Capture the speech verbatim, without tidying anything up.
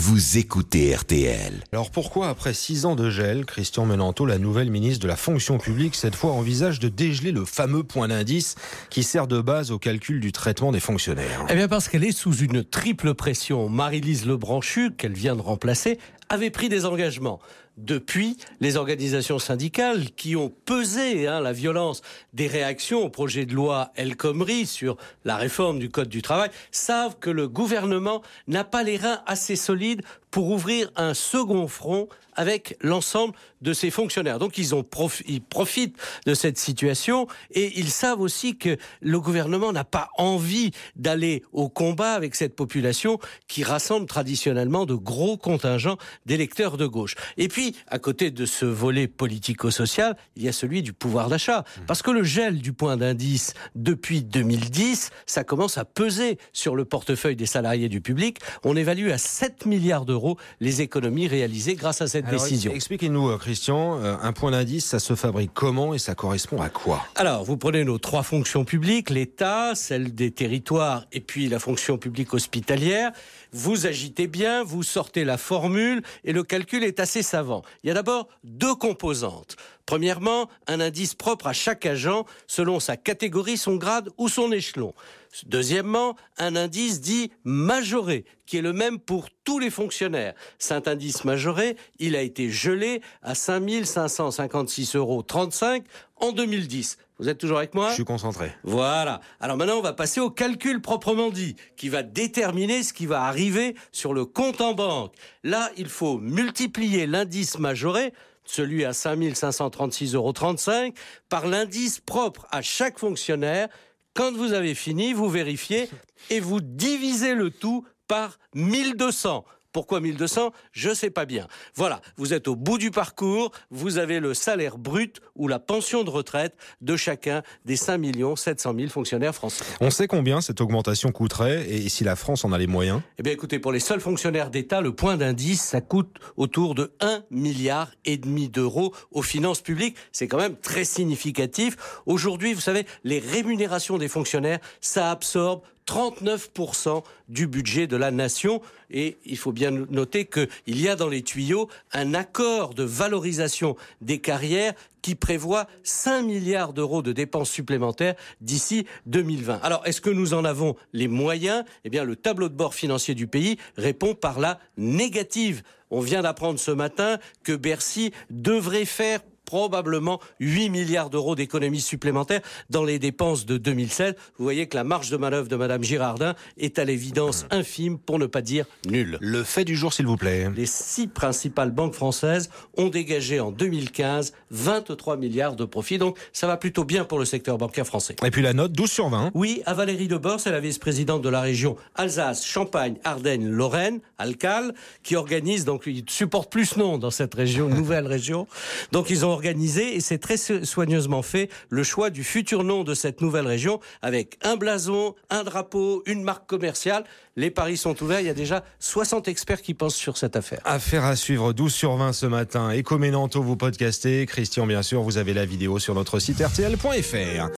vous écoutez R T L. Alors pourquoi, après six ans de gel, Christian Menanteau, la nouvelle ministre de la fonction publique, cette fois envisage de dégeler le fameux point d'indice qui sert de base au calcul du traitement des fonctionnaires? Eh bien parce qu'elle est sous une triple pression. Marie-Lise Lebranchu, qu'elle vient de remplacer, avait pris des engagements. Depuis, les organisations syndicales qui ont pesé hein, la violence des réactions au projet de loi El Khomri sur la réforme du Code du travail savent que le gouvernement n'a pas les reins assez solides pour ouvrir un second front avec l'ensemble de ses fonctionnaires. Donc ils, ont profi- ils profitent de cette situation et ils savent aussi que le gouvernement n'a pas envie d'aller au combat avec cette population qui rassemble traditionnellement de gros contingents d'électeurs de gauche. Et puis, à côté de ce volet politico-social, il y a celui du pouvoir d'achat. Parce que le gel du point d'indice depuis deux mille dix, ça commence à peser sur le portefeuille des salariés du public. On évalue à sept milliards d'euros les économies réalisées grâce à cette Alors, décision. Expliquez-nous, Christian, un point d'indice, ça se fabrique comment et ça correspond à quoi? Alors, vous prenez nos trois fonctions publiques, l'État, celle des territoires et puis la fonction publique hospitalière. Vous agitez bien, vous sortez la formule et le calcul est assez savant. Il y a d'abord deux composantes. Premièrement, un indice propre à chaque agent selon sa catégorie, son grade ou son échelon. Deuxièmement, un indice dit majoré, qui est le même pour tous les fonctionnaires. Cet indice majoré, il a été gelé à cinq mille cinq cent cinquante-six euros trente-cinq en deux mille dix. Vous êtes toujours avec moi ? Je suis concentré. Voilà. Alors maintenant, on va passer au calcul proprement dit, qui va déterminer ce qui va arriver sur le compte en banque. Là, il faut multiplier l'indice majoré, celui à cinq mille cinq cent trente-six euros trente-cinq, par l'indice propre à chaque fonctionnaire. Quand vous avez fini, vous vérifiez et vous divisez le tout par mille deux cents. Pourquoi mille deux cents ? Je ne sais pas bien. Voilà, vous êtes au bout du parcours, vous avez le salaire brut ou la pension de retraite de chacun des cinq millions sept cent mille fonctionnaires français. On sait combien cette augmentation coûterait et si la France en a les moyens? Eh bien écoutez, pour les seuls fonctionnaires d'État, le point d'indice, ça coûte autour de un milliard et demi d'euros aux finances publiques. C'est quand même très significatif. Aujourd'hui, vous savez, les rémunérations des fonctionnaires, ça absorbe trente-neuf pour cent du budget de la nation. Et il faut bien noter qu'il y a dans les tuyaux un accord de valorisation des carrières qui prévoit cinq milliards d'euros de dépenses supplémentaires d'ici deux mille vingt. Alors, est-ce que nous en avons les moyens ? Eh bien, le tableau de bord financier du pays répond par la négative. On vient d'apprendre ce matin que Bercy devrait faire probablement huit milliards d'euros d'économies supplémentaires dans les dépenses de deux mille seize. Vous voyez que la marge de manœuvre de Mme Girardin est à l'évidence infime, pour ne pas dire nulle. Le fait du jour, s'il vous plaît. Les six principales banques françaises ont dégagé en deux mille quinze vingt-trois milliards de profits. Donc ça va plutôt bien pour le secteur bancaire français. Et puis la note, douze sur vingt. Oui, à Valérie Debord, c'est la vice-présidente de la région Alsace, Champagne, Ardennes, Lorraine, Alcal, qui organise, donc ils supportent plus non dans cette région, nouvelle région. Donc ils ont organisé, et c'est très soigneusement fait, le choix du futur nom de cette nouvelle région avec un blason, un drapeau, une marque commerciale. Les paris sont ouverts, il y a déjà soixante experts qui pensent sur cette affaire. Affaire à suivre, douze sur vingt ce matin. Éco Menanteau, vous podcastez. Christian, bien sûr, vous avez la vidéo sur notre site R T L point F R.